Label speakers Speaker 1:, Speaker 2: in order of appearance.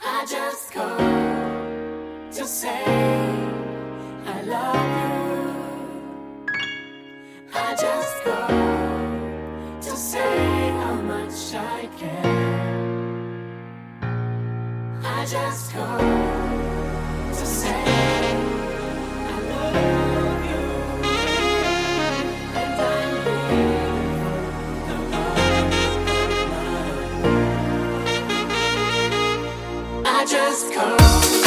Speaker 1: I just called to say I love you. I just called to say how much I care. I just called to say I love you. And I'm here, the love of my life. I just called.